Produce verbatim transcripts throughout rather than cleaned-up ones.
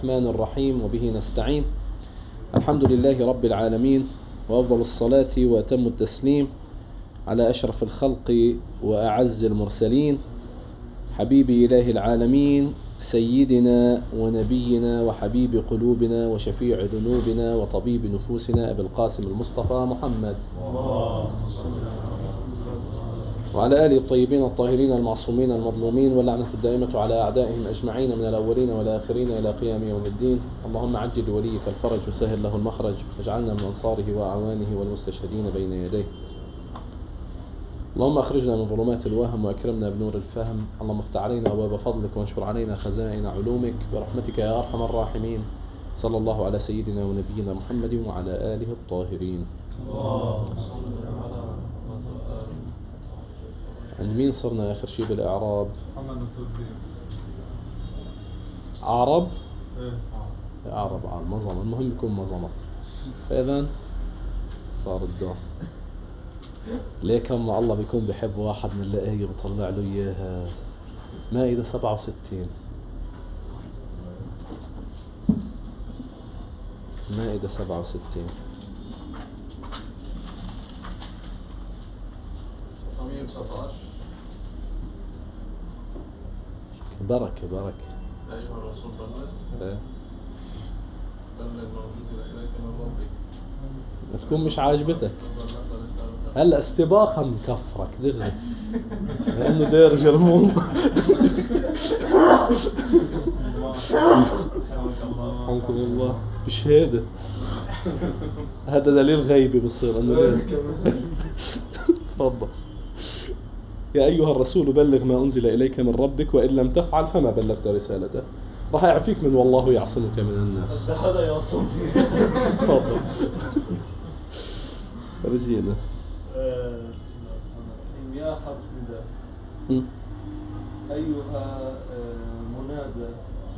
الرحمن الرحيم وبه نستعين. الحمد لله رب العالمين، وأفضل الصلاة وأتم التسليم على أشرف الخلق وأعز المرسلين، حبيب إله العالمين، سيدنا ونبينا وحبيب قلوبنا وشفيع ذنوبنا وطبيب نفوسنا أبي القاسم المصطفى محمد وعلى آله الطيبين الطاهرين المعصومين المظلومين، واللعنة الدائمة على أعدائهم أجمعين من الأولين والآخرين إلى قيام يوم الدين. اللهم عجل لوليك الفرج وسهل له المخرج، واجعلنا من أنصاره وأعوانه والمستشهدين بين يديه. اللهم أخرجنا من ظلمات الوهم وأكرمنا بنور الفهم. اللهم افتح علينا أبواب فضلك وانشر علينا خزائن علومك برحمتك يا أرحم الراحمين. صلى الله على سيدنا ونبينا محمد وعلى آله الطاهرين. عند مين صرنا آخر شيء بالإعراب؟ محمد نصر الدين. عرب؟ ايه عرب عرب مظلمة، المهم يكون مظلمة. فإذا صار الدور. ليه كم الله بيكون بيحب واحد من الآية بطلع له إياها. مائدة سبعة وستين، مائدة سبعة وستين. ستمية وتسعة عشر. بركة بركة. أيها الرسول بلغ إيه؟ بلغ ما أنزل إليك من ربك. تكون مش عاجبتك هلا استباقا مكفرك دغري لأنه داير جرمون. حمكم الله. مش هذا هذا دليل غيبي بصير انه لازم. تفضل. يا أيها الرسول بلغ ما أنزل إليك من ربك وإن لم تفعل فما بلغت رسالته. راح يعفيك من والله يعصمك من الناس. هذا يعصم. تفضل. رجينا. يا حرف نداء. أيها منادى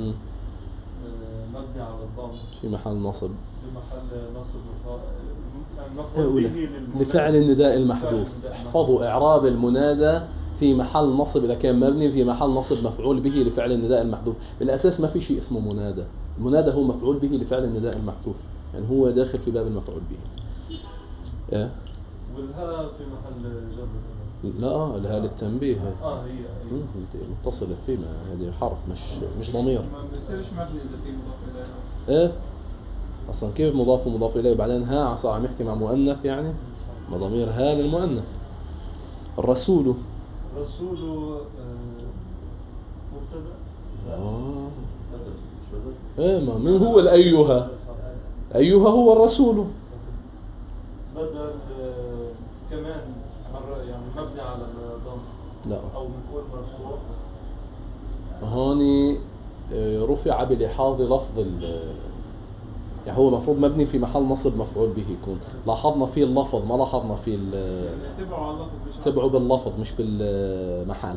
مبني على الضم في محل نصب، في محل نصب المفعول به لفعل النداء المحذوف. احفظوا إعراب المنادى في محل نصب إذا كان مبني في محل نصب مفعول به لفعل النداء المحذوف. بالأساس ما في شيء اسمه منادى. المنادى هو مفعول به لفعل النداء المحذوف، يعني هو داخل في باب المفعول به. إيه؟ والهاء في محل جر. لا الهاء للتنبيه. اه هي هي متصلة فيه، هذه حرف مش مش ضمير. ما بيصيرش مبني إذا في مضاف إليها. ايه اصلا كيف مضاف ومضاف اليه وبعدين ها صار عم يحكي مع مؤنث، يعني ما ضمير ها للمؤنث. الرسول رسول مبتدا. اه ايه ما من هو الايها؟ ايها هو الرسول. بدل كمان مرة يعني مبني على الضم. لا او بنقول مرفوع. هوني رفع بلحاظ لفظ ال يعني هو المفروض مبني في محل نصب مفعول به يكون. لاحظنا فيه اللفظ ما لاحظنا فيه تبعوا على اللفظ مش تبعوا باللفظ مش بالمحل.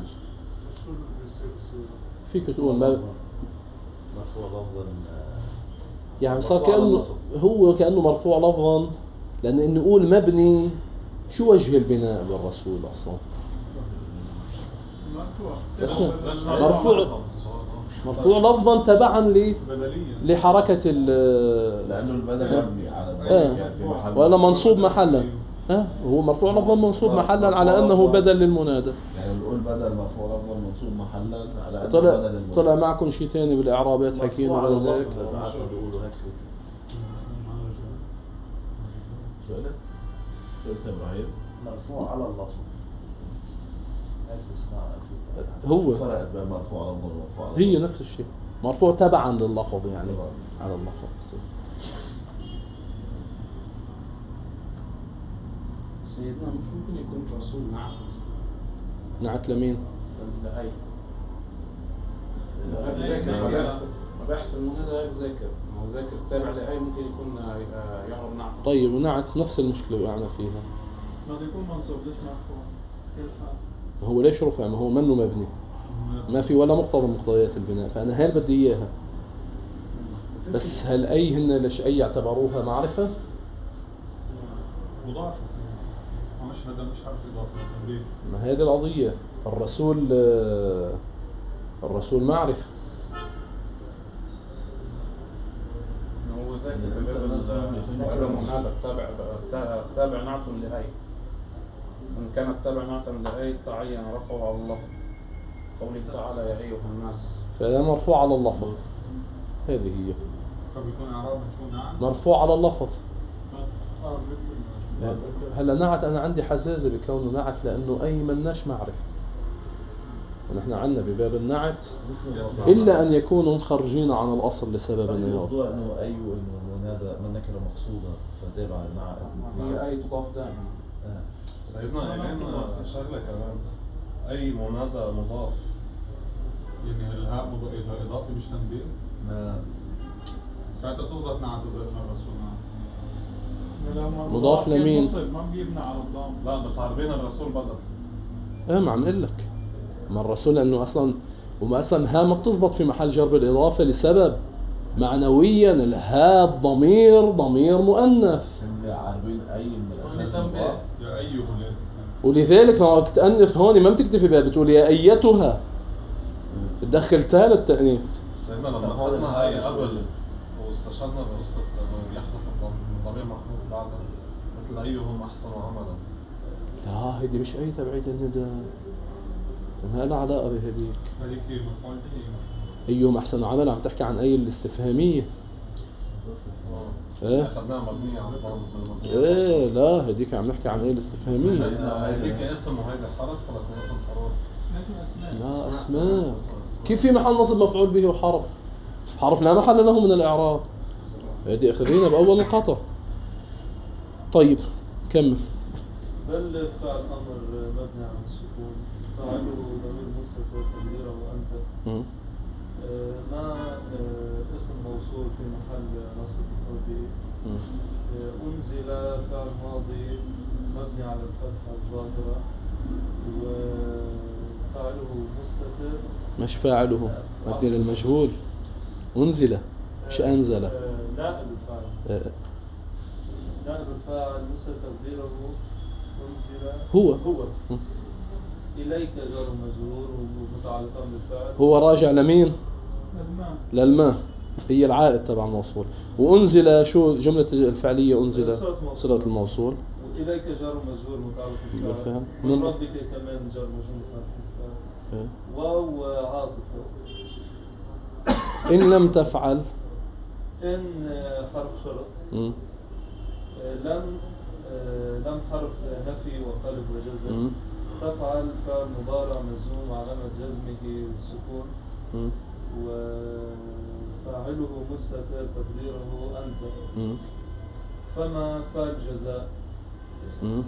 فيك تقول ما مرفوع لفظا يعني صار كأنه هو كأنه مرفوع لفظا، لأن إنه نقول مبني شو وجه البناء بالرسول أصلا؟ مرفوع مرفوع مرفوع لفظا تبعا ل لحركة ال لأنه البدل مبني على اه ولا منصوب محلا. ها هو مرفوع لفظا منصوب محلا على أنه بدل للمنادى. يعني بنقول بدل مرفوع لفظا منصوب محلا على أنه طلع بدل المنادى. طلع معكم شيء ثاني بالإعرابات حكينا ولا هيك؟ شو قلت؟ شو قلت إبراهيم؟ مرفوع على اللفظ. هو فرقت بين مرفوع لفظا ومرفوع لفظا. هي نفس الشيء، مرفوع تبعا لللفظ يعني على اللفظ. سيدنا مش ممكن يكون رسول نعت. نعت لمين؟ لأي. ما بحث المنادى هيك ذاكر، ما هو ذاكر تابع لأي ممكن يكون يعرب نعت. طيب ونعت نفس المشكلة وقعنا فيها. ما يكون منصوب ليش مرفوع؟ كيف حال؟ هو ليش رفع؟ ما هو منه مبني، ما في ولا مقتضى مقتضيات البناء، فأنا هل بدي إياها. بس هل أي هن ليش أي يعتبروها معرفة؟ مضافة. مش هذا مش حرف إضافة. ما هذه القضية. الرسول الرسول معرفة. نكرة منادى تابع تابع نعت لهي. إن كانت تابع نعتا لهي تعين رفعه على اللفظ. قوله تعالى يا أيها الناس. فهذا مرفوع على اللفظ. هذه هي. فبيكون إعراب مشهور نعم. مرفوع على اللفظ. آه مثل. هلا نعت أنا عندي حزازة بكونه نعت لأنه أي مناش معرفة. ونحن عندنا بباب النعت إلا أن يكونوا خارجين عن الأصل لسبب ما. الموضوع إنه أي إنه منادى من نكرة مقصودة فتابع النعت. هي أي تضاف دائما. سيدنا إمام شغلة كمان أي منادى مضاف يعني الهاء مض- إذا إضافي مش تنبيه ما ساعتها تضبط نعت إذا قلنا الرسول نعم. مضاف لمين؟ ما بيبنى على الضم. لا بس عربينا الرسول بدل إيه ما عم أقول لك ما الرسول لأنه أصلا وما أصلا ها ما بتزبط في محل جر بالإضافة لسبب معنويا الها ضمير ضمير مؤنث عارفين أي من الأساس يا أيها الذين ولذلك لما تأنث هون ما بتكتفي بها بتقول يا أيتها تدخل تاء للتأنيث. سيدنا لما أخذنا هاي قبل واستشهدنا بقصة إنه يحدث الضمير محمود بعدها مثل أيهم أحسن عملا. لا هيدي مش أي تبعيد الندى ما لها علاقة بهديك. هذيك مفعول به. أيهم أحسن عمل عم تحكي عن أي الاستفهامية. إيه؟ أخذناها مبنية على الضم بالمبنية. إيه لا هديك عم نحكي عن أي الاستفهامية. هذيك اسم وهيدا حرف ولا اثنين اسم حروف؟ لا أسماء كيف في محل نصب مفعول به وحرف حرف لا محل له من الإعراب. هذه أخذينا بأول القطع. طيب كمل. بل فعل أمر مبني على السكون فعله ضمير مستتر تقديره أنت. م. آه، ما آه، اسم موصول في محل نصب مفعول به. م. آه، أنزل فعل ماضي مبني على الفتحة الظاهرة وفعله مستتر. مش فاعله مبني للمجهول. أنزل مش أنزل. آه، نائب الفاعل آه، نائب الفاعل مستتر تقديره أنزل هو. هو م. إليك جار مجرور ومتعلقان بالفعل. هو راجع لمين؟ الماء. للماء هي العائد تبع الموصول. وأنزل شو جملة الفعلية أنزل صلة الموصول. وإليك جار مجرور متعلق بالفعل. بالفعل. من ربك كمان جار مجرور متعلق بالفعل. إيه. واو عاطفة. إن لم تفعل. إن حرف شرط. م. لم لم حرف نفي وقلب وجزم. م. تفعل فعل مضارع مجزوم علامة جزمه السكون. م. وفاعله مستتر تقديره أنت. م. فما فعل جزاء. م.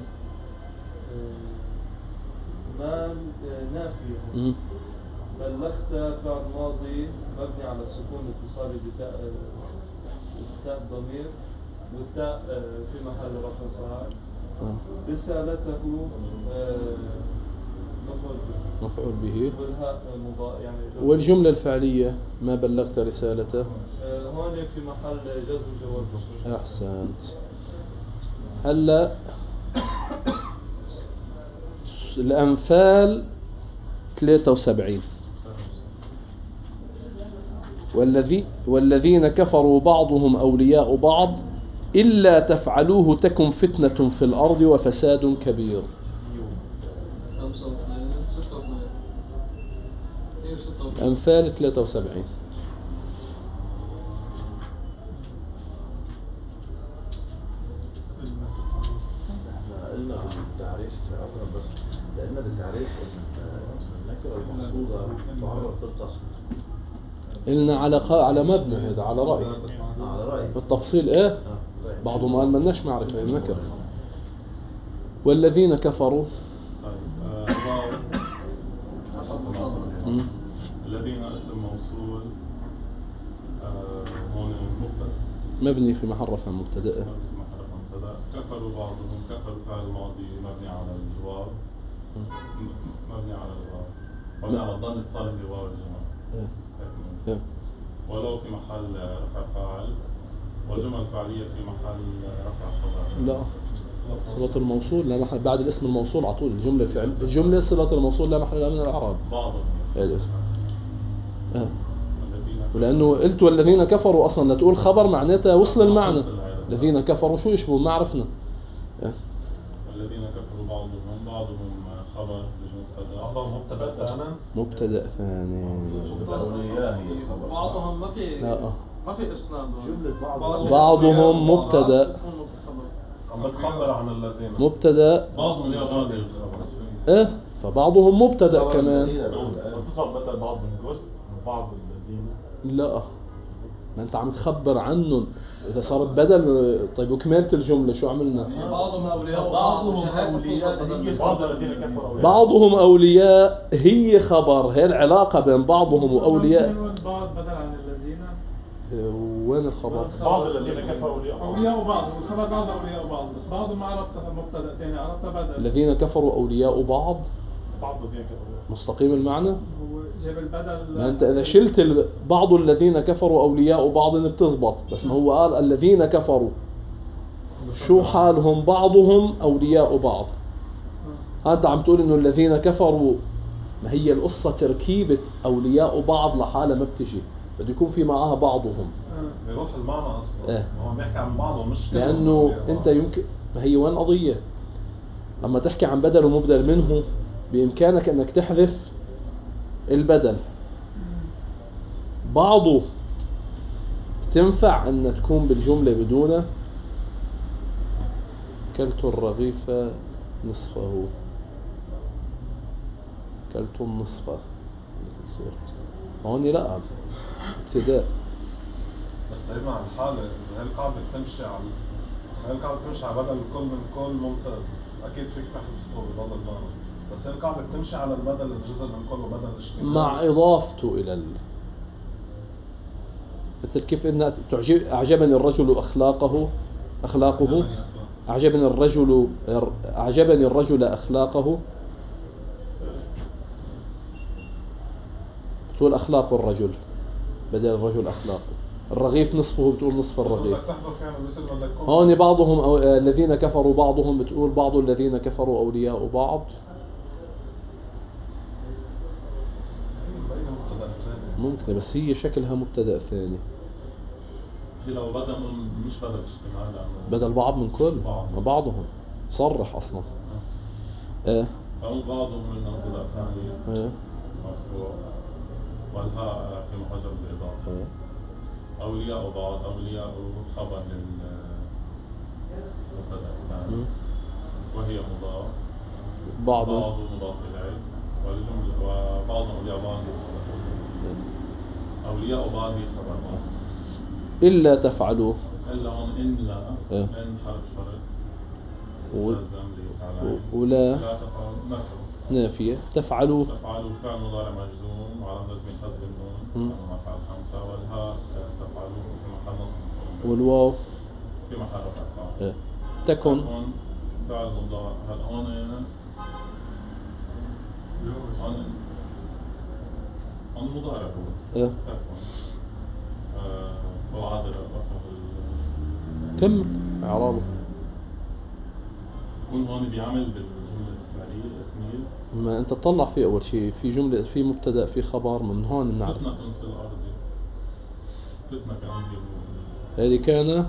ما نافي. م. بلغت فعل ماضي مبني على السكون الاتصالي بتاء التاء ضمير والتاء في محل رفع فاعل. آه. رسالته مفعول به. مفعول به. والهاء مضاء يعني. والجملة الفعلية ما بلغت رسالته. هون في محل جزم جواب. أحسنت. هلا الأنفال ثلاثة وسبعين. والذي والذين كفروا بعضهم أولياء بعض إلا تفعلوه تكن فتنة في الأرض وفساد كبير. أنفال ثلاثة وسبعين. قلنا بالتعريف أفضل بس لأن بالتعريف النكرة المقصودة تعرف بالتصل. قلنا على قا... على مبنى هذا على رأي. على رأي. بالتفصيل إيه؟ بعضهم قال ما لناش معرفة النكرة. والذين كفروا. الذين اسم موصول هون مبتدأ مبني في محل رفع مبتدأ. كفروا بعضهم كفر فعل ماضي مبني على الواو مبني على الواو مبني على الضم اتصال بالواو الجماعة. إيه. ولو في محل رفع فاعل والجمل الفعلية في محل رفع خبر. لا صلة الموصول لا محل بعد الاسم الموصول على طول الجملة الفعل الجملة صلة الموصول لا محل لها من الأعراب. بعضهم. هذا اسم. آه. الذين ولأنه قلت والذين كفروا أصلا لا تقول خبر معناتها وصل المعنى. الذين كفروا شو يشبهوا ما عرفنا. الذين كفروا بعضهم بعضهم خبر للمبتدا بعضهم مبتدا ثاني مبتدأ ثاني. الأولياء هي الخبر. بعضهم ما في لا آه. ما في اسناد. بعضهم مبتدأ عم بتخبر عن الذين مبتدأ بعضهم يا غادر الخبر. إيه فبعضهم مبتدأ كمان. اتصل بدل بعض من جزء من بعض الذين لا ما أنت عم تخبر عنهم إذا صارت بدل. طيب وكمالة الجملة شو عملنا؟ بعضهم أولياء بعضهم أولياء بعض الذين كفروا أولياء. بعضهم أولياء هي خبر. هي العلاقة بين بعضهم وأولياء. بعض بدل عن الذين. وين الخبر؟ بعض الذين كفروا أولياء أولياء بعض الخبر بعض أولياء بعض بس بعضهم ما عرفتها مبتدأ ثاني عرفتها بدل. الذين كفروا أولياء بعض بعض الذين كفروا مستقيم المعنى. هو جاب البدل. ما أنت إذا شلت ال... بعض الذين كفروا أولياء بعض بتضبط. بس ما هو قال الذين كفروا شو حالهم؟ بعضهم أولياء بعض. أنت عم تقول إنه الذين كفروا. ما هي القصة تركيبة أولياء بعض لحالة ما بتجي بده يكون في معها بعضهم. بيروح المعنى أصلا. إيه. هو بيحكي عن بعضه مش لأنه أنت يمكن ما هي وين قضية لما تحكي عن بدل ومبدل منه بإمكانك أنك تحذف البدل. بعضه تنفع أن تكون بالجملة بدونه. كلت الرغيف نصفه كلت النصف يصير هون لا ابتداء. بس هي مع الحالة إذا هي القاعدة بتمشي على إذا هي القاعدة بتمشي على بدل كل من كل ممتاز أكيد فيك تحذفه بضل المعنى. بس هي القاعدة بتمشي على البدل الجزء من كل وبدل الاشتغال مع إضافته إلى ال... مثل كيف إن تعجب أعجبني الرجل أخلاقه أخلاقه أعجبني الرجل أعجبني الرجل أخلاقه. بتقول أخلاق الرجل بدل الرجل أخلاقه. الرغيف نصفه بتقول نصف الرغيف. هون بعضهم أو الذين كفروا بعضهم بتقول بعض الذين كفروا أولياء بعض. ممكن بس هي شكلها مبتدأ ثاني. هي لو بدل مش بدل اجتماعي بدل بعض من كل بعض. بعضهم صرح أصلا. إيه أو بعضهم من مبتدأ ثاني إيه مرفوع والهاء في محجب الإضافة. إيه أولياء بعض أولياء خبر للمبتدأ الثاني وهي مضاف. بعض بعض مضاف إليه والجملة وبعض أولياء بعض أولياء بعض خبر بعض. إلا تفعلوا إلا هون إن لا إيه. إن حرف شرط و... لازم لي ولا لا تفعل نفع نافية. تفعلوا تفعلوا فعل مضارع مجزوم وعلى وزن حذف النون كما فعل خمسة والهاء تفعلوا في محل نصب والواو في محل رفع صح. إيه. تكن هون فعل مضارع هل هون هون هون مضارع هو إيه. تكن وعاد رفع كمل إعرابه. يكون هون بيعمل بالجملة الفعلية الاسمية. ما أنت تطلع فيه أول شيء في جملة في مبتدأ في خبر من هون بنعرف. فتنة في الأرض فتنة كان هذه كان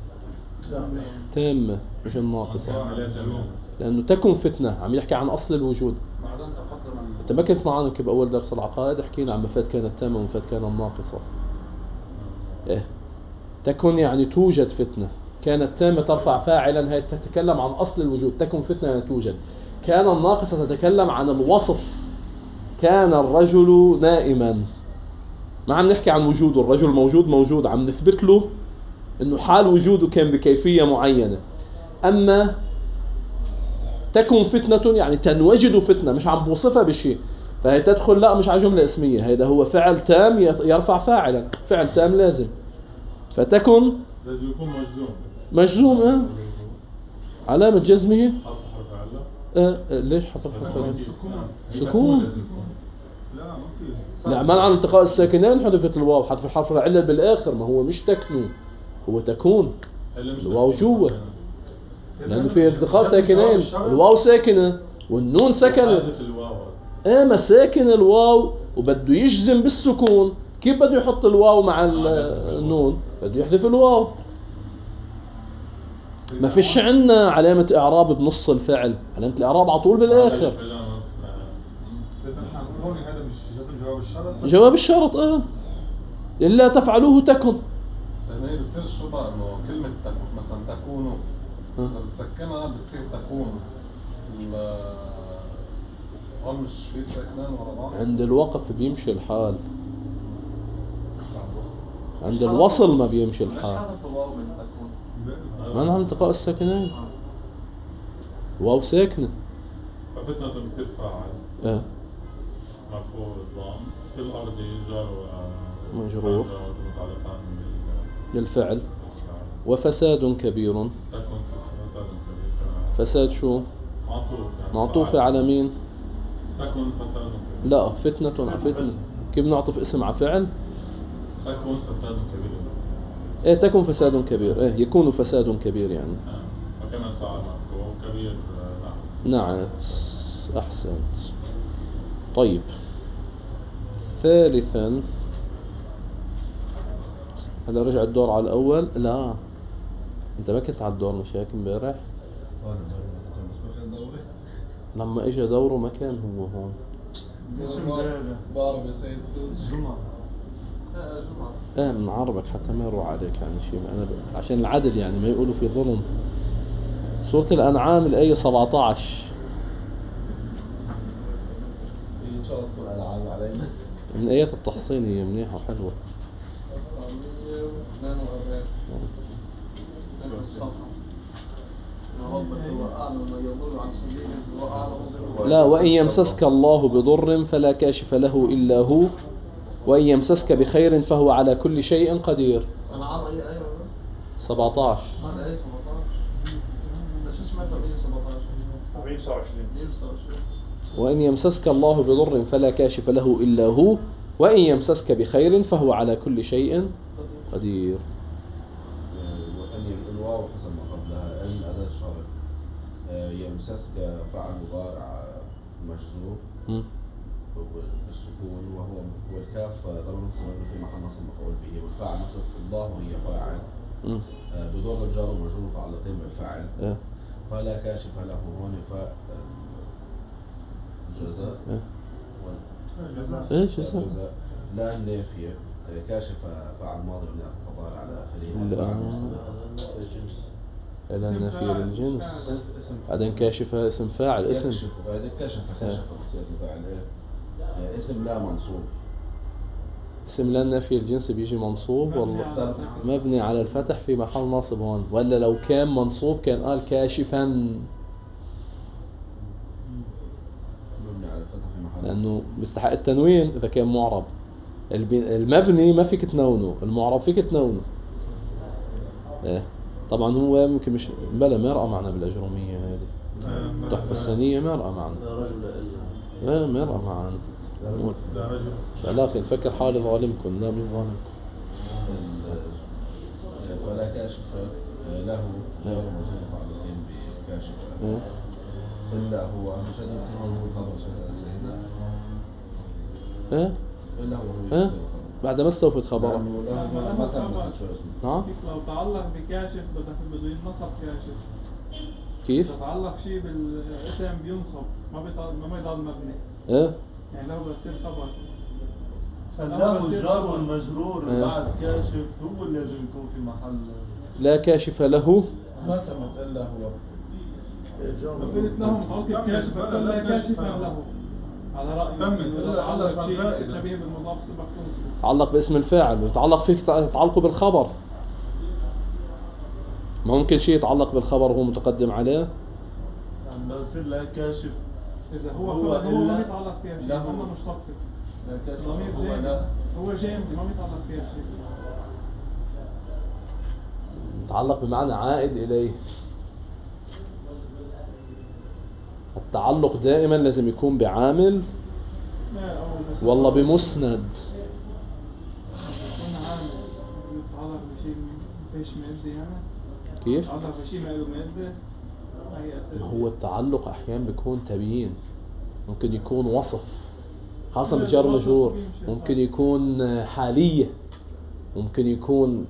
تامة مش الناقصة لأنه تكن فتنة عم يحكي عن أصل الوجود. بعدين تقدم أنت ما كنت معنا بأول درس العقائد حكينا عن مفاد كانت تامة ومفاد كانت ناقصة. إيه تكن يعني توجد فتنة. كانت تامة ترفع فاعلا هي تتكلم عن أصل الوجود. تكن فتنة يعني توجد. كان الناقصة تتكلم عن الوصف. كان الرجل نائما. ما عم نحكي عن وجوده. الرجل موجود موجود عم نثبت له انه حال وجوده كان بكيفية معينة. اما تكن فتنة يعني تنوجد فتنة مش عم بوصفها بشيء. فهي تدخل لا مش على جملة اسمية. هذا هو فعل تام يرفع فاعلا. فعل تام لازم. فتكن لازم يكون مجزوم مجزوم. اه علامة جزمه حرف حرف علة. اه ليش حصل حرف علة؟ سكون. لا ما في لا منع عن التقاء الساكنين حذفت الواو. حذف الحرف العلة بالاخر. ما هو مش تكنو هو تكون. الواو جوا لانه في التقاء ساكنين. الواو ساكنة والنون سكنت. ايه ما ساكن الواو وبده يجزم بالسكون. كيف بده يحط الواو مع النون؟ بده يحذف الواو. ما فيش عندنا علامة إعراب بنص الفعل، علامة الإعراب على طول بالآخر. هون هذا مش لازم جواب الشرط. جواب الشرط اه إلا تفعلوه تكن. سنة بتصير شو بقى إنه كلمة تكون مثلا تكونوا إذا بتسكنها بتصير تكون. هون مش في ساكنان ورا بعض. عند الوقف بيمشي الحال، عند الوصل ما بيمشي الحال. ما نحن التقاء الساكنين. واو ساكنة. ففتنة بتصير فاعل. اه مرفوع بالضم في الأرض جار مجرور متعلقان بالفعل. وفساد كبير. تكون فساد كبير. فساد شو؟ معطوف يعني معطوفة على مين؟ تكون فساد كبير. لا فتنة على فتنة. كيف نعطف اسم على فعل؟ تكون فساد كبير. ايه تكون فساد كبير، ايه يكون فساد كبير يعني. آه. وكمان فعل مرفوع كبير آه. نعم احسنت. طيب ثالثا هلا رجع الدور على الاول. لا انت ما كنت على الدور مش هيك امبارح؟ لما اجى دوره ما كان هو هون. بار بسيد جمعة. ايه بنعربك حتى ما يروح عليك يعني شيء. انا ب... عشان العدل يعني ما يقولوا في ظلم. سورة الانعام الايه سبعة عشر. ان شاء الله تكون العاب علينا. من ايات التحصين هي منيحه وحلوه. لا وإن يمسسك الله بضر فلا كاشف له إلا هو وإن يمسسك بخير فهو على كل شيء قدير. سبعة عشر. وإن يمسسك الله بضر فلا كاشف له إلا هو وإن يمسسك بخير فهو على كل شيء قدير. الواو حسب ما قبلها ان اداة شرط. يمسسك فعل مضارع مجزوم بالسكون وهو والكاف ضمير مستتر في محل نصب مفعول به والفاعل نصب الله وهي فاعل بدور الجار ومجرور متعلقين بالفاعل. فلا كاشف له هون فاء جزاء ايش جزاء لا النافية كاشف فعل ماضي من الضمير على اخره. لا إلى النفي للجنس. بعدين كاشفة اسم فاعل اسم. بعدين كاشف كاشف بتصير فاعل ايه؟ اسم لا منصوب. اسم لا النفي الجنس بيجي منصوب والله مبني على الفتح في محل ناصب هون. ولا لو كان منصوب كان قال كاشفا مبني على الفتح في محل لأنه بيستحق التنوين إذا كان معرب. المبني ما فيك تنونه، المعرب فيك تنونه. ايه طبعا هو يمكن مش بلا ما رأى معنا بالأجرومية هذه. تحفة السنية ما رأى معنا. لا ما رأى معنا. لا نفكر حالي ظالمكم. لا مش ظالمكم. ولا كاشف له غير موجود متعلقين بكاشف إلا هو مش هذا هو الخبر سيدنا. ايه إلا هو ايه بعد ما استوفت خبره. نعم لو تعلق بكاشف بده ينصب كاشف. كيف؟ لو تعلق شيء بالاسم بينصب ما بيضل ما بيضل مبني. ايه يعني لو بصير خبر خلاه الجار والمجرور بعد كاشف هو اللي لازم يكون في محل. لا كاشف له ما تمت إلا هو. لو قلت له متعلق كاشف لا كاشف له على رأي تعلق شيء شبيه بالمضاف تبقى تنصب. تعلق باسم الفاعل ويتعلق فيك تعلقه بالخبر. ما ممكن شيء يتعلق بالخبر وهو متقدم عليه. يعني لو يصير لا كاشف إذا هو هو, هو ما بيتعلق فيها شيء هم مشتق. ضمير جامد هو جامد ما بيتعلق فيها شيء. متعلق بمعنى عائد إليه. التعلق دائما لازم يكون بعامل والله بمسند. قلنا عامل يتعلق بشيء فيش مادة يعني. كيف؟ يتعلق بشيء ما له مادة. هو التعلق أحيانا بيكون تبيين. ممكن يكون وصف خاصة بالجار مجرور ممكن يكون حالية، ممكن يكون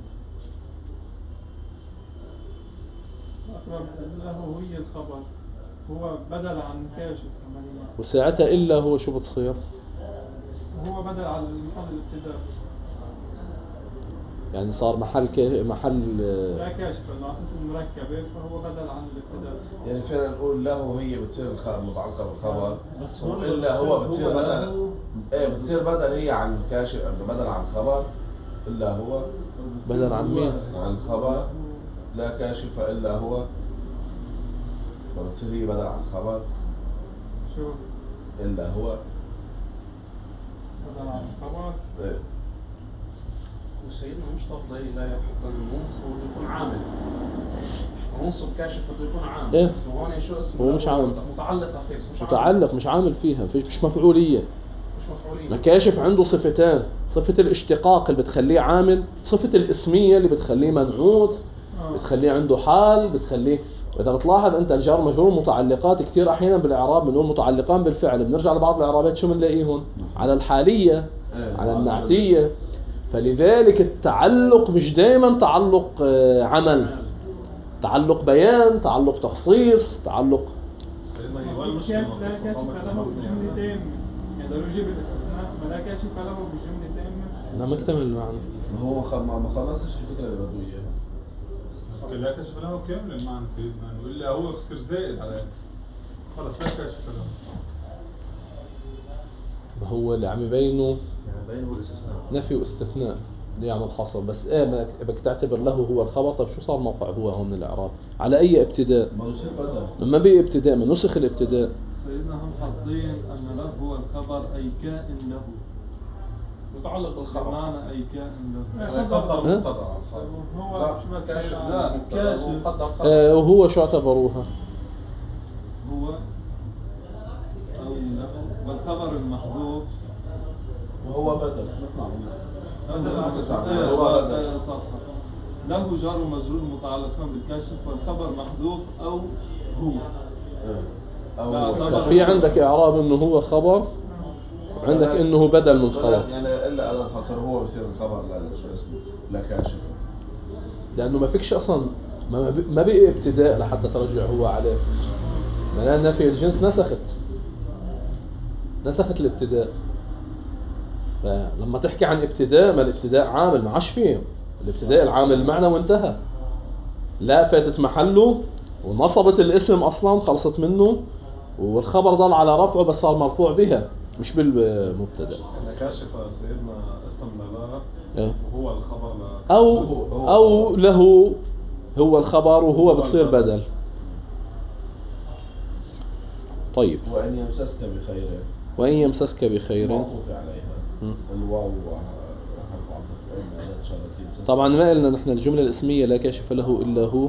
أقرب له هي الخبر، هو بدل عن كاشف كمان، وساعتها إلا هو شو بتصير؟ هو بدل عن محل الابتداء، يعني صار محل كي محل لا كاشف لأنه اسم مركبة فهو بدل عن الابتداء. يعني فينا نقول له هي بتصير متعلقة بالخبر، إلا هو بتصير بدل إيه بتصير بدل هي عن كاشف بدل عن خبر، إلا هو بدل عن مين؟ عن خبر، لا كاشف إلا هو، بتصير هي بدل عن خبر شو؟ إلا هو بدل عن خبر. إيه. وسيدنا مش تفضل لا يحط المنصب ويكون عامل، منصب كاشف بده يكون عامل. إيه؟ بس هون شو اسمه؟ هو مش عامل. متعلقة فيه بس مش عامل. متعلق مش عامل فيها، فيش مش مفعولية. مش مفعولين. ما كاشف عنده صفتان، صفة الاشتقاق اللي بتخليه عامل، صفة الاسمية اللي بتخليه منعوت، بتخليه عنده حال، بتخليه. وإذا بتلاحظ أنت الجار مجرور متعلقات كتير أحيانا بالإعراب بنقول متعلقان بالفعل، بنرجع لبعض الإعرابات شو بنلاقيهم؟ على الحالية، على النعتية. فلذلك التعلق مش دائما تعلق عمل، تعلق بيان، تعلق تخصيص، تعلق. لا كاشف له بجملة تامة، يعني لو يجيب الاستثناء ما لا كاشف له بجملة تامة. لا ما اكتمل المعنى. هو ما خلصش الفكرة اللي بده إياها. لا كشف له كامل المعنى سيدنا، وإلا هو يصير زائد على خلص لا كشف له. ما هو اللي عم يبينه يعني بينه الاستثناء نفي واستثناء اللي يعمل حصر. بس ايه بدك تعتبر له هو الخبر. طب شو صار موقع هو هون من الإعراب؟ على أي ابتداء؟ ما يصير بدل. ما بي ابتداء، ما نسخ الابتداء. سيدنا هم حاطين أن له هو الخبر أي كائن له، متعلق بالخبر. بمعنى أي كائن له. يقدر ها؟ مقتضى هو شو بدك كاشف لا كاشف آه وهو شو اعتبروها؟ هو أو له، والخبر المحذوف وهو بدل نطلع منه. هو بدل. آه، صح صح. له جار ومجرور متعلقان بالكاشف، والخبر محذوف أو هو. أو لا، هو. طبعاً. في عندك إعراب إنه هو خبر، عندك إنه بدل من خبر. يعني إلا أنا الحصر هو بصير الخبر لا شو اسمه لا كاشف، لأنه ما فيكش أصلا ما ما بقي ابتداء لحتى ترجع هو عليه. ما نفي الجنس نسخت نسخت الابتداء. فلما تحكي عن ابتداء، ما الابتداء عامل ما عاش فيه. الابتداء العامل المعنى وانتهى، لا فاتت محله ونصبت الاسم أصلا خلصت منه، والخبر ضل على رفعه بس صار مرفوع بها مش بالمبتدأ. كاشف سيدنا اسم له إيه؟ وهو الخبر ل... أو أو له هو الخبر وهو بتصير بدل. طيب وإن يمسسك بخير وإن يمسسك بخير معطوف عليها الواو حرف عطف وإن أداة شرطية. طبعا ما قلنا نحن الجملة الاسمية لا كاشف له إلا هو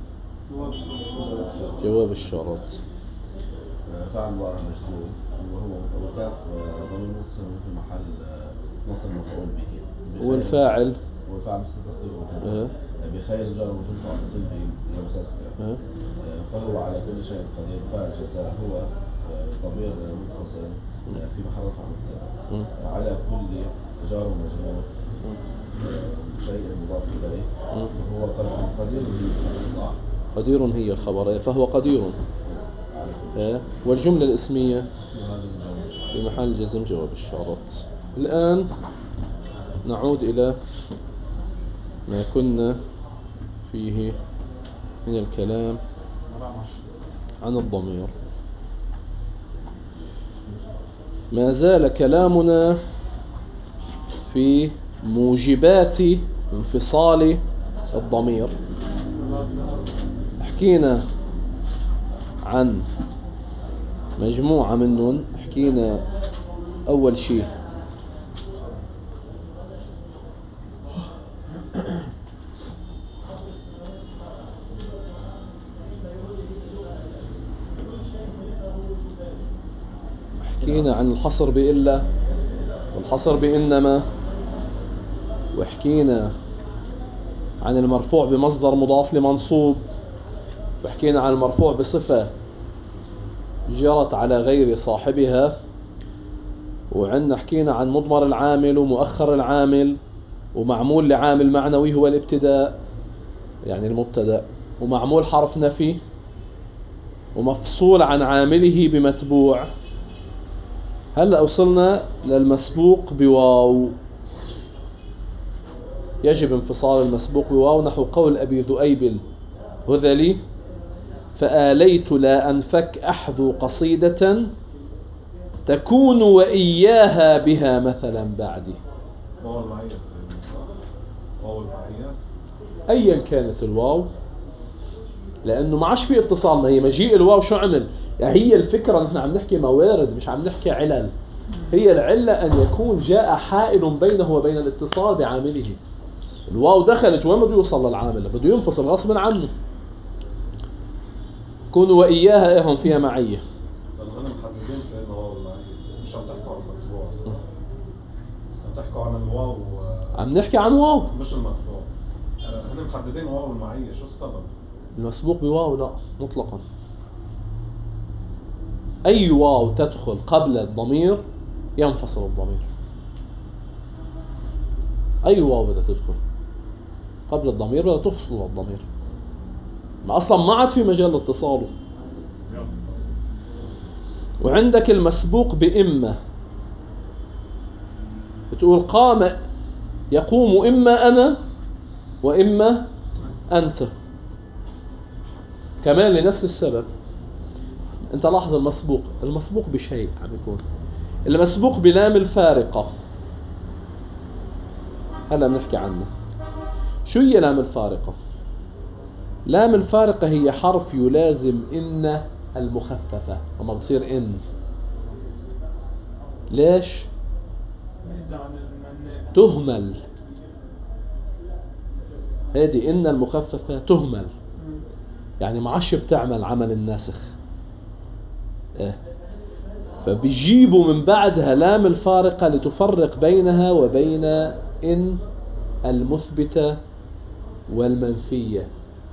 جواب الشرط. فعل مضارع مجزوم وهو وكاف ضمير متصل في محل نصب مفعول به. والفاعل والفاعل مستتر أه. بخير جار وجود معطوف به يمسسك. أه. فهو على كل شيء قدير. فاعل جزاء هو ضمير متصل في محل رفع مبتدا على كل جار ومجرور شيء مضاف إليه وهو قدير صح. قدير هي الخبر فهو قدير. أه. والجملة الاسمية في محل جزم جواب الشرط. الآن نعود إلى ما كنا فيه من الكلام عن الضمير. ما زال كلامنا في موجبات انفصال الضمير. حكينا عن مجموعة منهم. حكينا أول شيء حكينا عن الحصر بإلا والحصر بإنما، وحكينا عن المرفوع بمصدر مضاف لمنصوب، وحكينا عن المرفوع بصفة جرت على غير صاحبها، وعندنا حكينا عن مضمر العامل ومؤخر العامل ومعمول لعامل معنوي هو الابتداء يعني المبتدأ، ومعمول حرف نفي، ومفصول عن عامله بمتبوع. هلأ وصلنا للمسبوق بواو. يجب انفصال المسبوق بواو نحو قول أبي ذؤيب الهذلي: فآليت لا أنفك أحذو قصيدة تكون وإياها بها مثلا بعدي. واو المعية واو المعية أيا كانت الواو، لأنه ما عادش في اتصال. ما هي مجيء الواو شو عمل؟ يعني هي الفكرة نحن عم نحكي موارد مش عم نحكي علل. هي العلة أن يكون جاء حائل بينه وبين الاتصال بعامله. الواو دخلت وين بده يوصل للعامل؟ بده ينفصل غصبا عنه. كونوا وإياها إيهم فيها معية. لأنه هنا محددين سيدنا واو المعية، مش عم تحكوا عن المتبوع أصلا، عم تحكوا عن الواو. عم نحكي عن واو مش المتبوع. هنا محددين واو المعية، شو السبب؟ المسبوق بواو لا مطلقا. أي واو تدخل قبل الضمير ينفصل الضمير. أي واو بدها تدخل قبل الضمير بدها تفصل الضمير، ما أصلا ما عاد في مجال لاتصاله. وعندك المسبوق بإما، بتقول قام يقوم إما أنا وإما أنت، كمان لنفس السبب. انت لاحظ المسبوق المسبوق بشيء عم يكون المسبوق بلام الفارقة. هلا بنحكي عنه. شو هي لام الفارقة؟ لام الفارقة هي حرف يلازم إن المخففة وما بتصير إن. ليش؟ تهمل. هذه إن المخففة تهمل، يعني ما عادش بتعمل عمل الناسخ. إيه؟ فبيجيبوا من بعدها لام الفارقة لتفرق بينها وبين إن المثبتة والمنفية.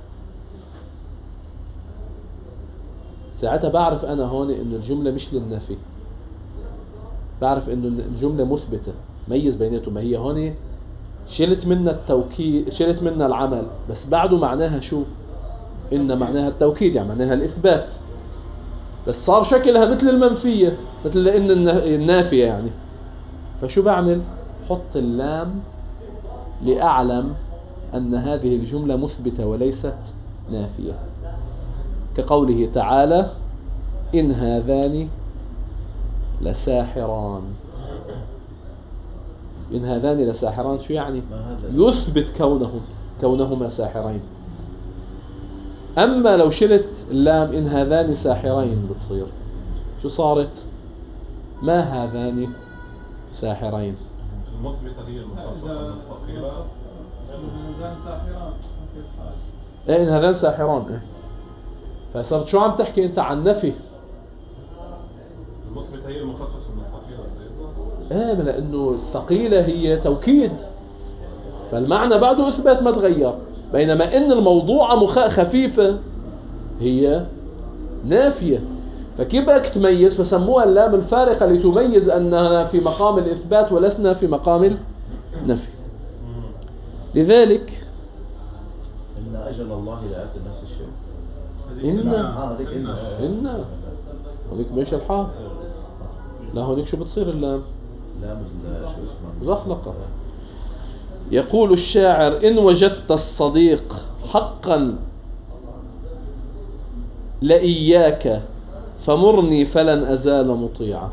ساعتها بعرف أنا هون إنه الجملة مش للنفي، بعرف إنه الجملة مثبتة. ميز بيناتهم. ما هي هون شلت منا التوكيد، شلت منا العمل، بس بعده معناها شو؟ إن معناها التوكيد، يعني معناها الإثبات، بس صار شكلها مثل المنفية، مثل إن النافية يعني. فشو بعمل؟ حط اللام لأعلم أن هذه الجملة مثبتة وليست نافية، كقوله تعالى: إن هذان لساحران. إن هذان لساحران شو يعني؟ يثبت كونهم كونهما ساحرين. أما لو شلت اللام إن هذان ساحرين بتصير شو صارت؟ ما هذان ساحرين. المثبتة هي المخففة المستقيلة. إن هذان ساحران. إيه إن هذان ساحران. إيه فصرت شو عم تحكي أنت عن نفي؟ المثبتة هي المخففة المستقيلة سيدنا. إيه لأنه الثقيلة هي توكيد، فالمعنى بعده إثبات ما تغير، بينما إن الموضوع مخ... خفيفة هي نافية. فكيف بدك تميز؟ فسموها اللام الفارقة لتميز أننا في مقام الإثبات ولسنا في مقام النفي. لذلك إن أجل الله لآت نفس الشيء. إن هذيك إن إن هذيك مش الحاء. لا هونيك شو بتصير اللام؟ لام شو اسمه؟ زخلقة. يقول الشاعر: إن وجدت الصديق حقا لإياك فمرني فلن أزال مطيعا.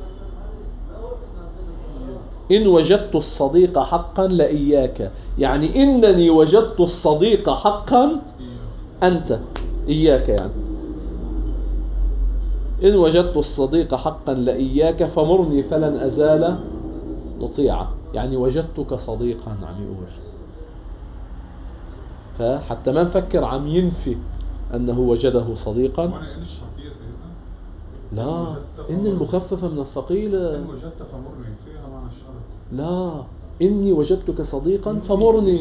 إن وجدت الصديق حقا لإياك، يعني إنني وجدت الصديق حقا أنت إياك، يعني إن وجدت الصديق حقا لإياك فمرني فلن أزال مطيعا، يعني وجدتك صديقا. عم يقول فحتى ما نفكر عم ينفي أنه وجده صديقا. وانا إن الشرطية سيدنا؟ لا إن المخففة من الثقيلة. إن وجدت فمرني فيها معنى الشرط. لا إني وجدتك صديقا فمرني. اه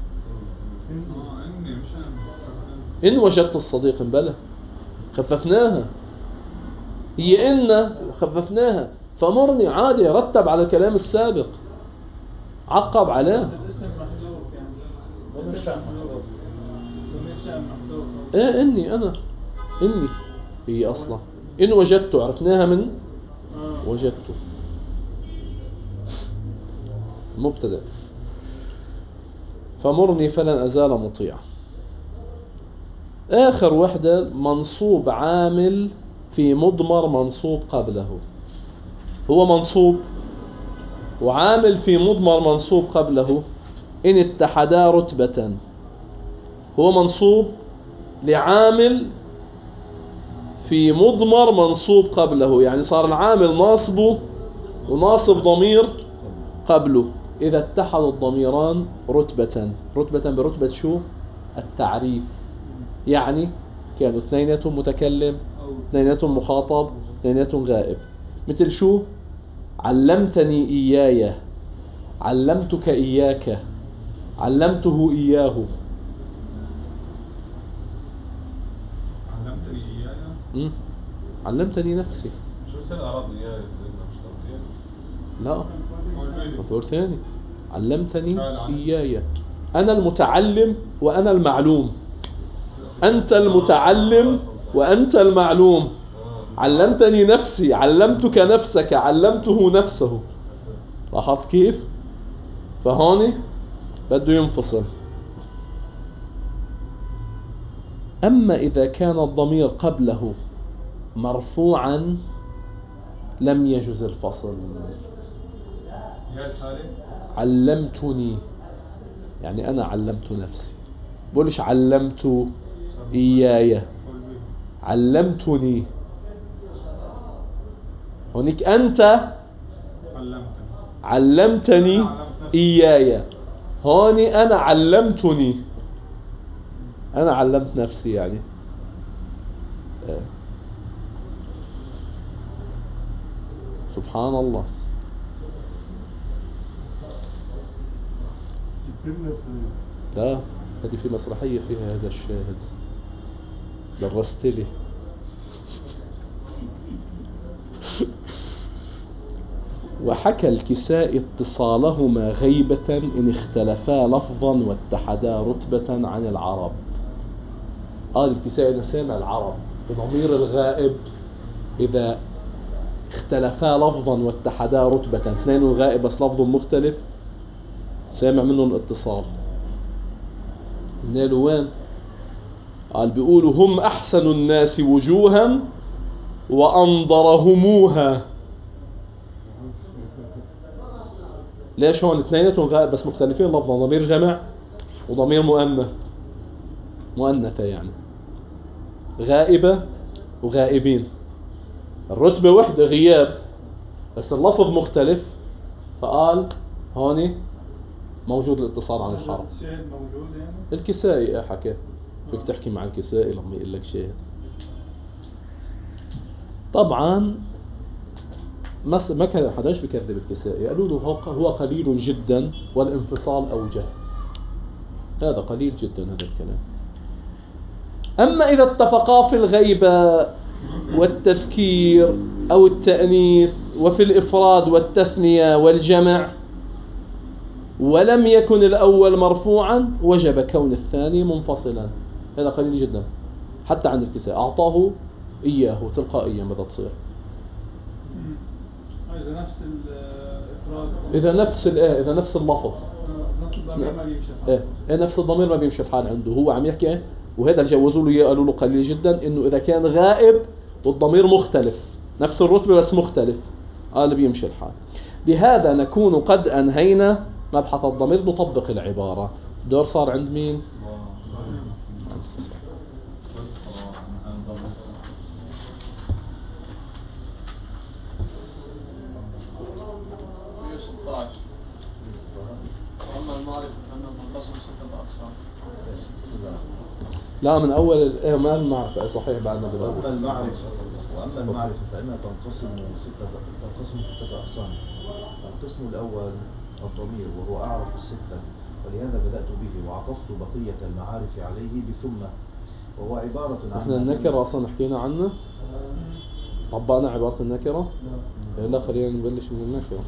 إني مش أنا. إن وجدت الصديق بلى خففناها، هي إن خففناها فمرني عادي، رتب على الكلام السابق، عقب عليه. الاسم محذوف يعني. ضمير شأن محذوف. ضمير شأن محذوف. ايه اني انا اني هي اصلا ان وجدته، عرفناها من آه. وجدته مبتدأ. فمرني فلن ازال مطيع. اخر وحدة منصوب عامل في مضمر منصوب قبله. هو منصوب وعامل في مضمر منصوب قبله إن اتحدا رتبة. هو منصوب لعامل في مضمر منصوب قبله، يعني صار العامل ناصبه وناصب ضمير قبله إذا اتحد الضميران رتبة. رتبة برتبة شو؟ التعريف. يعني كانوا اثنيناتهم متكلم، اثنيناتهم مخاطب، اثنيناتهم غائب. مثل شو؟ علمتني إياي، علمتك إياك، علمته إياه. علمتني إياي. م? علمتني نفسي. شو سن أراد إياي سيدنا مش تركيا؟ لا مفعول ثاني. علمتني إياي، أنا المتعلم وأنا المعلوم. أنت المتعلم وأنت المعلوم. علمتني نفسي، علمتك نفسك، علمته نفسه. لاحظت كيف؟ فهون بده ينفصل. أما إذا كان الضمير قبله مرفوعا لم يجوز الفصل. علمتني يعني أنا علمت نفسي، بقولش علمت إياي، علمتني. هونيك أنت علمتني إياي، هوني أنا علمتني، أنا علمت نفسي يعني. آه. سبحان الله. لا هذه في مسرحية فيها هذا الشاهد، درست لي. وحكى الكسائي اتصالهما غيبة إن اختلفا لفظا واتحدا رتبة عن العرب. قال الكسائي سامع العرب ضمير الغائب إذا اختلفا لفظا واتحدا رتبة، اثنين الغائب بس لفظ مختلف، سامع منهم الاتصال. نالوا وين؟ قال بيقولوا هم أحسن الناس وجوها وأنظرهموها. ليش هون اثنيناتهم غائب بس مختلفين لفظا، ضمير جمع وضمير مؤنث، مؤنثة يعني، غائبة وغائبين، الرتبة وحدة غياب بس اللفظ مختلف. فقال هوني موجود الاتصال عن الحرف. شاهد موجود يعني. الكسائي حكى، فيك تحكي مع الكسائي لما يقول لك شاهد. طبعا ما كان حداش بكذب الكسائي، قالوا له هو قليل جدا والانفصال أوجه. هذا قليل جدا هذا الكلام. أما إذا اتفقا في الغيبة والتذكير أو التأنيث وفي الإفراد والتثنية والجمع ولم يكن الأول مرفوعا وجب كون الثاني منفصلا. هذا قليل جدا حتى عند الكسائي، أعطاه إياه تلقائيا بدأ تصير. إذا نفس الإفراد، إذا نفس الإيه، إذا نفس اللفظ، نفس الضمير ما بيمشي الحال. إيه نفس الضمير ما بيمشي الحال عنده. هو عم يحكي وهذا اللي جوزوا له إياه، قالوا له قليل جدا إنه إذا كان غائب والضمير مختلف نفس الرتبة بس مختلف، قال بيمشي الحال. بهذا نكون قد أنهينا مبحث الضمير. نطبق العبارة. دور صار عند مين؟ أما المعرفة فإنه منقسم ستة أقسام. لا من أول إيه ما المعرفة صحيح بعدنا بالأول. وأما المعرفة وأما المعرفة فإنها تنقسم ستة تنقسم ستة أقسام. القسم الأول الضمير وهو أعرف الستة، ولهذا بدأت به وعطفت بقية المعارف عليه بثم، وهو عبارة عن احنا النكرة أصلا حكينا عنه. طبقنا عبارة النكرة؟ لا خلينا نبلش من النكرة.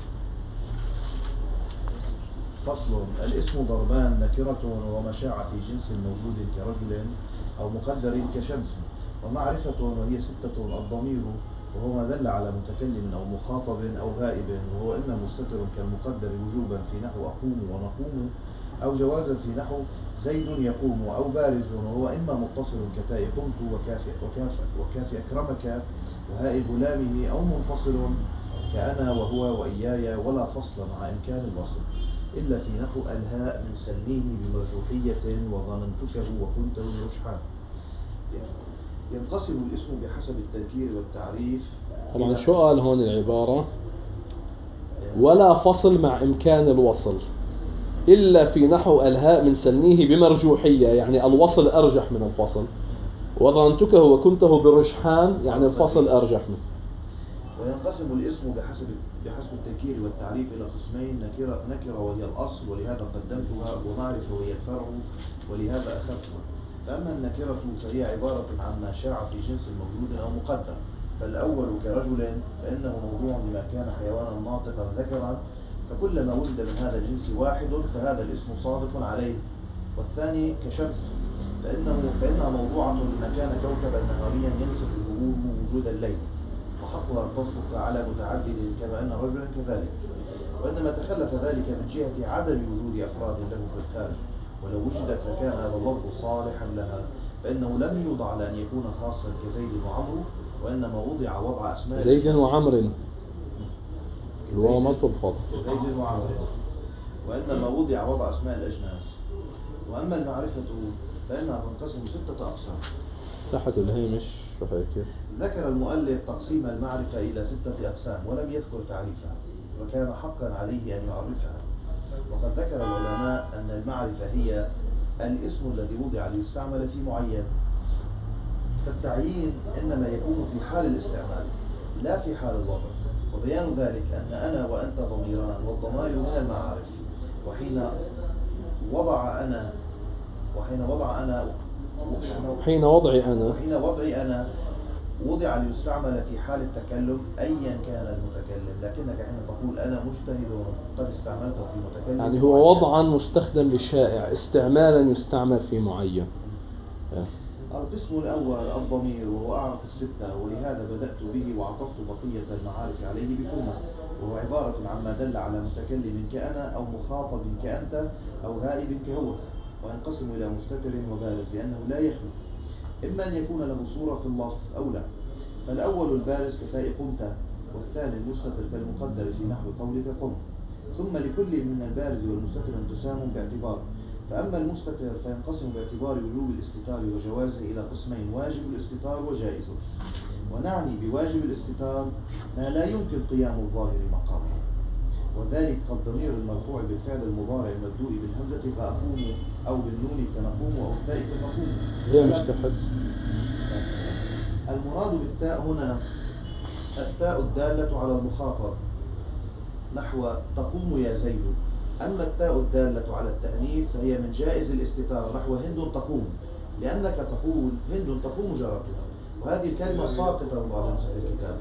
فصل. الاسم ضربان: نكرة وما شاع في جنس موجود كرجل أو مقدر كشمس. ومعرفة وهي ستة: الضمير وهو ما دل على متكلم أو مخاطب أو غائب، وهو إما مستتر كالمقدر وجوبا في نحو أقوم ونقوم، أو جوازا في نحو زيد يقوم، أو بارز وهو إما متصل كتاء قمت وكاف وكاف وكاف أكرمك وهاء غلامه، أو منفصل كأنا وهو وإياي، ولا فصل مع إمكان الوصل إلا في نحو الهاء من سلميه بمرجوحية وظننتكه وكنته برجحان. ينقسم الاسم بحسب التذكير والتعريف. طبعا شو قال هون العبارة؟ ولا فصل مع إمكان الوصل إلا في نحو الهاء من سلميه بمرجوحية، يعني الوصل أرجح من الفصل، وظننتكه وكنته برجحان، يعني الفصل أرجح منه. وينقسم الاسم بحسب بحسب التذكير والتعريف إلى قسمين: نكرة نكرة وهي الأصل ولهذا قدمتها، ومعرفة وهي الفرع ولهذا أخذتها. فأما النكرة فهي عبارة عن ما شاع في جنس موجود أو مقدر. فالأول كرجل فإنه موضوع لما كان حيوانا ناطقا ذكرا، فكلما وجد من هذا الجنس واحد فهذا الاسم صادق عليه. والثاني كشمس فإنه فإنها موضوعة لما كان كوكبا نهاريا ينسف الغروب وجود الليل، وحقها أن تصدق على متعدد كما أن رجلا كذلك. وإنما تخلف ذلك من جهة عدم وجود أفراد له في الخارج، ولو وجدت لكان هذا اللفظ صالحا لها، فإنه لم يوضع لأن يكون خاصا كزيد وعمرو، وإنما وضع وضع أسماء زيد وعمر الواو مطلوب خط زيد وعمر، وإنما وضع وضع أسماء الأجناس. وأما المعرفة فإنها تنقسم ستة أقسام. تحت الهامش كيف؟ ذكر المؤلف تقسيم المعرفة إلى ستة أقسام ولم يذكر تعريفها، وكان حقا عليه أن يعرفها. وقد ذكر العلماء أن المعرفة هي الاسم الذي وضع ليستعمل في معين، فالتعيين إنما يكون في حال الاستعمال لا في حال الوضع. وبيان ذلك أن أنا وأنت ضميران، والضمائر من المعارف. وحين وضع أنا وحين وضع أنا حين وضعي أنا وحين وضعي أنا وضع ليستعمل في حال التكلم أيا كان المتكلم، لكنك حين تقول أنا مجتهد قد استعملته في متكلم، يعني هو وضعا مستخدم للشائع، استعمالا يستعمل في معين. القسم الأول الضمير، وهو أعرف الستة، ولهذا بدأت به وعطفت بقية المعارف عليه بكلمة، وهو عبارة عما دل على متكلم كأنا أو مخاطب كأنت أو غائب كهو. وينقسم إلى مستتر وبارز لأنه لا يخلو، إما أن يكون له صورة في اللفظ أو لا. فالأول البارز كتاء قمت، والثاني المستتر كالمقدر في نحو قولك قم. ثم لكل من البارز والمستتر انقسام باعتبار. فأما المستتر فينقسم باعتبار وجوب الاستتار وجوازه إلى قسمين: واجب الاستتار وجائزه. ونعني بواجب الاستتار ما لا يمكن قيام الظاهر مقامه، وذلك كالضمير المرفوع بالفعل المضارع المبدوء بالهمزة كأقوم، أو بالنون كنقوم، أو التاء كنقوم. هي مش تحت. المراد بالتاء هنا التاء الدالة على المخاطب نحو تقوم يا زيد. أما التاء الدالة على التأنيث فهي من جائز الاستتار نحو هند تقوم، لأنك تقول هند تقوم جارتها، وهذه الكلمة ساقطة من بعض نسخ الكتاب.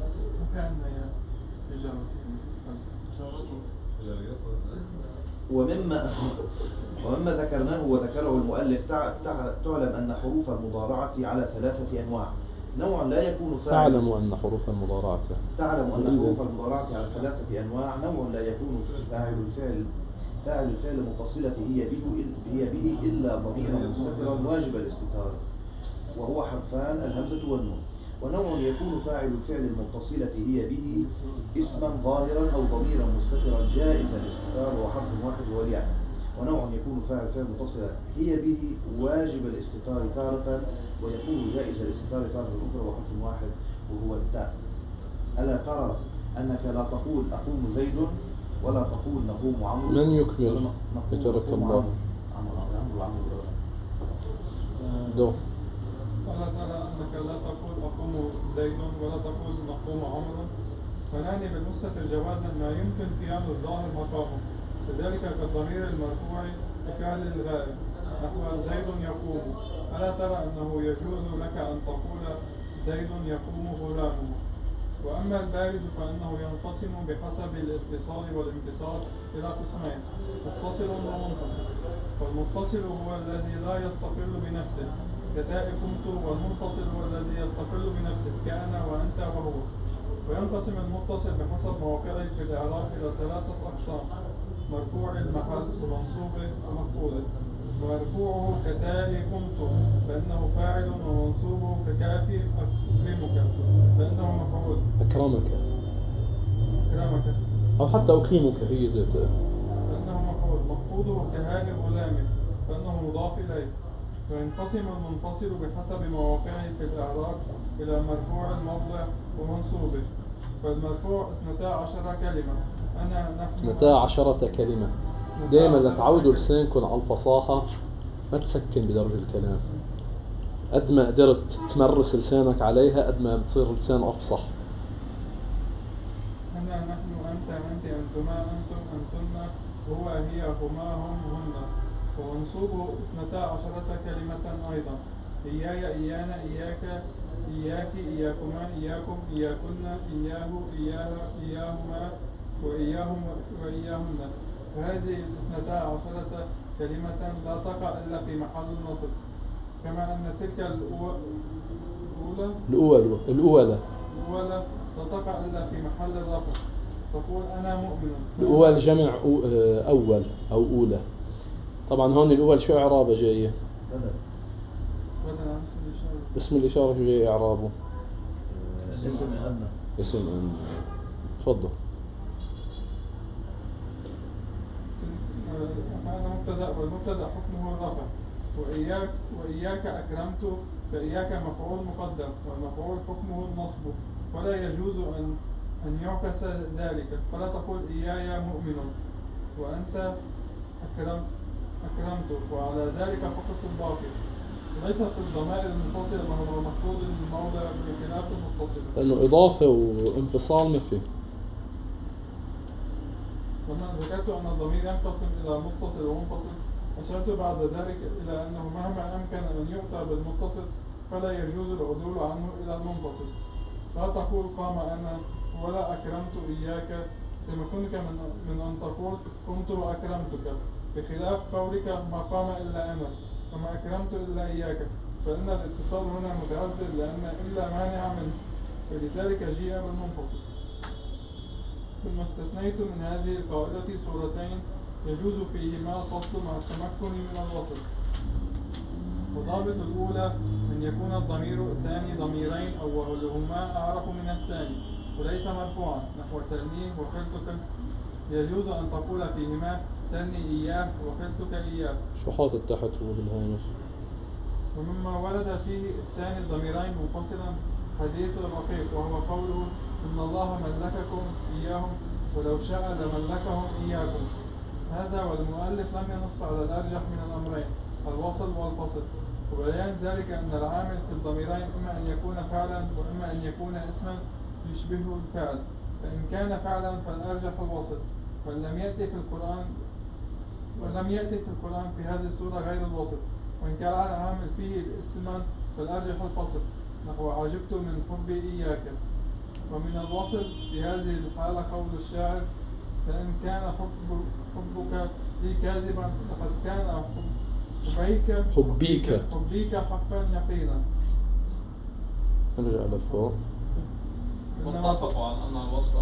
ومما ومما ذكرناه وذكره المؤلف تعلم أن حروف المضارعة على ثلاثة أنواع: نوع لا يكون فاعل تعلم أن حروف المضارعة تعلم أن حروف المضارعة على ثلاثة أنواع: نوع لا يكون فاعل الفعل فاعل الفعل متصلة هي به هي به إلا ضميرا مستترا واجب الاستتار، وهو حرفان الهمزة والنون. ونوع يكون فاعل الفعل المتصلة هي به اسما ظاهرا أو ضميرا مستترا جائز الاستتار وهو حرف واحد وهو الياء. ونوع يكون فاعل الفعل متصلة هي به واجب الاستتار تارة، ويكون جائز الاستتار تارة أخرى وهو حرف واحد وهو التاء. ألا ترى أنك لا تقول أقوم زيد ولا تقول نقوم عمرو؟ من يكمل بترك الله دو. ولا ترى أنك لا تقول أقوم زيد ولا تقول نقوم عمرو. فنعني بالمستتر جوازا ما يمكن قيام الظاهر مقامه، كذلك كالضمير المرفوع بفعل الغائب نحو زيد يقوم. ألا ترى أنه يجوز لك أن تقول زيد يقوم غلامه. وأما البارد فإنه ينقسم بحسب الاتصال والانفصال إلى قسمين: متصل ومنفصل. فالمتصل هو الذي لا يستقل بنفسه كتاء قمت، والمنفصل هو الذي يستقل بنفسه كأنا وأنت وهو. وينقسم المتصل بحسب مواقعه في الإعراب إلى ثلاثة أقسام: مرفوع المحل ومنصوبه ومفعوله. ومرفوعه كتاء قمت فإنه فاعل، ومنصوبه ككافي أكرمك فإنه مفعول. أكرمك أكرمك أو حتى أكرمك هي زيت فإنه مفعول. مخفوضه كهاء غلامه فإنه مضاف إليه. وينقسم المنفصل بحسب مواقعه في الإعراب إلى مرفوع الموضع ومنصوبه. فالمرفوع اثنتا عشر كلمة: أنا نحن متى عشرة كلمة. دائما لا تعودوا لسانكم على الفصاحة، ما تسكن بدرج الكلام. قد ما قدرت تمرس لسانك عليها قد ما بتصير لسان أفصح. أنا نحن أنت أنت أنتما أنتم أنتن هو هي هما هم هن. ومنصوبه اثنتا عشرة كلمة أيضا: إياي إيانا إياك إياك إياكما إياكم إياكن إياه إياها إياهما وإياهم وإياهن. وهذه الاثنتا عشرة كلمة لا تقع إلا في محل النصب، كما أن تلك الأولى الأول الأولى الأولى لا تقع إلا في محل الرفع. تقول أنا مؤمن. الأول جمع أو- أول أو أولى. طبعا هون الأول شو إعرابه جاية؟ بدل بدل عن اسم الإشارة. اسم الإشارة شو جاي إعرابه؟ اسم أن اسم أن. تفضل. هذا مبتدأ، والمبتدأ حكمه الرفع. وإياك وإياك أكرمت فإياك مفعول مقدم، والمفعول حكمه النصب، ولا يجوز أن أن يعكس ذلك. فلا تقول إياي مؤمن وأنت أكرم أكرمت، وعلى ذلك فقس الباقي. ليس في الضمائر المنفصلة ما هو مفقود الموضع بخلاف المتصلة. لأنه إضافة وانفصال ما في. لما ذكرت أن الضمير ينقسم إلى متصل ومنفصل، أشرت بعد ذلك إلى أنه مهما أمكن أن يؤتى بالمتصل فلا يجوز العدول عنه إلى المنفصل. لا تقول قام أنا ولا أكرمت إياك، لمكنك من, من أن تقول قمت وأكرمتك، بخلاف قولك ما قام إلا أنا وما أكرمت إلا إياك، فإن الاتصال هنا متعذر لأن إلا مانع منه، فلذلك جيء بالمنفصل. ثم استثنيت من هذه القاعدة صورتين يجوز فيهما الفصل مع التمكن من الوصل. وضابط الأولى أن يكون الضمير الثاني ضميرين أولهما أعرف من الثاني وليس مرفوعا، نحو سلني وخلتك. يجوز أن تقول فيهما سلني إياه وخلتك إياه. شو حاطط تحت هو بالهامش؟ ومما ورد فيه الثاني الضميرين منفصلا حديث الرقيق، وهو قوله إن الله ملككم إياهم ولو شاء لملكهم إياكم. هذا والمؤلف لم ينص على الأرجح من الأمرين، الوصل والفصل. وبيان ذلك أن العامل في الضميرين إما أن يكون فعلا وإما أن يكون اسما يشبهه الفعل، فإن كان فعلا فالأرجح الوصل، ولم يأتي في القرآن ولم يأتي في القرآن في هذه السورة غير الوصل. وإن كان العامل فيه اسما فالأرجح الفصل، نحو عجبت من حبي إياك. ومن الوصل في هذه الحالة قول الشاعر فإن كان حب حبك لي كاذبا فقد كان حبيك حبيك حبيك حقا يقينا. نرجع لفوق. واتفقوا على أن الوصل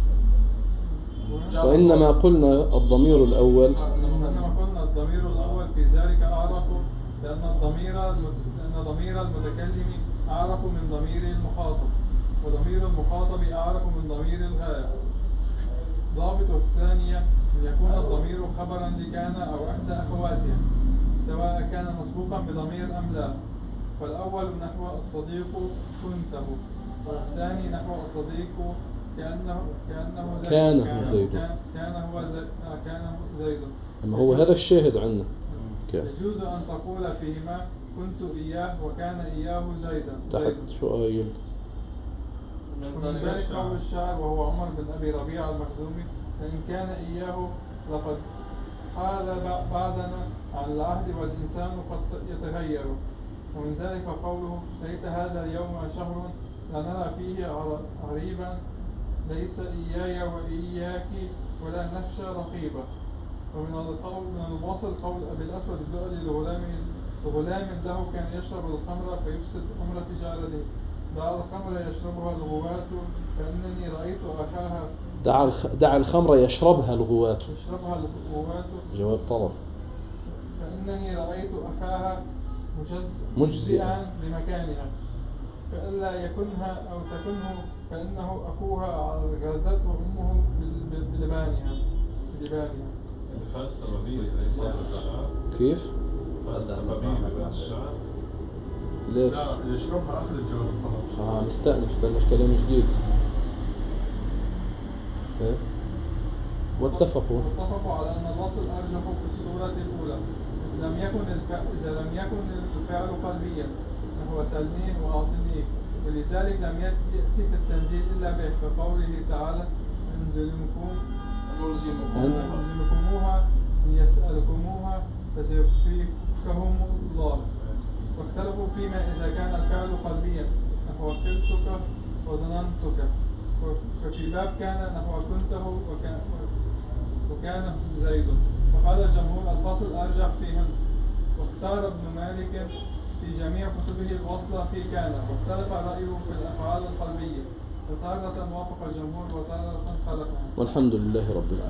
وإنما قلنا الضمير الأول إنما قلنا الضمير الأول في ذلك أعرف لأن الضمير لأن ضمير المتكلم أعرف من ضمير المخاطب، وضمير المخاطب أعرف من ضمير الغائب. ضابط الثانية أن يكون الضمير خبرا لكان أو إحدى أخواتها، سواء كان مسبوقا بضمير أم لا. فالأول نحو الصديق كنته، والثاني نحو الصديق كأنه كأنه زيد. كان كان زيد. كان كان هو زيد كان زيد. أما هو هذا الشاهد عنا. يجوز أن تقول فيهما كنت إياه وكان إياه زيدا. تحت شو قايل؟ ومن ذلك قول الشاعر وهو عمر بن أبي ربيعة المخزومي فإن كان إياه لقد حال بعدنا عن العهد والإنسان قد يتغير. ومن ذلك قوله ليت هذا اليوم شهر لا نرى فيه عر- عريبا ليس إياي وإياك ولا نخشى رقيبا. ومن القول من الواصل قول أبي الأسود الدؤلي لغلام لغلام له كان يشرب الخمر فيفسد أمر تجارته دع الخمر يشربها الغواة فإنني رأيت أخاها دع الخ... دع الخمر يشربها الغواة. يشربها الغواة جواب طلب. فإنني رأيت أخاها مجز- مجزئا. مجزئا لمكانها فإلا يكنها أو تكنه فإنه أخوها غزته أمه بال- بال- بلبانها بلبانها. فالسببية لإصابة الشعر كيف؟ فالسببية لبناء الشعر ليش؟ لا يشربها أخذ الجواب طبعا. آه نستأنف بلش كلام جديد. إيه؟ واتفقوا. واتفقوا على أن الوصل أرجح في الصورة الأولى إذ لم يكن الفعل إذا لم يكن الفعل قلبيا نحو سلمين وأعطني ولذلك لم يأتي في التنزيل إلا به كقوله تعالى أنزلكم أنزلكموها إن يسألكموها فسيكفيكهم الله. واختلفوا فيما إذا كان الفعل قلبيا نحو قلتك وظننتك ففي باب كان نحو كنته وكان, وكان زيد. فقال الجمهور الفصل أرجح فيهن. واختار ابن مالك في جميع كتبه الوصل في كان واختلف رأيه في الأفعال القلبية فتارة وافق الجمهور وتارة خلفه. والحمد لله رب العالمين.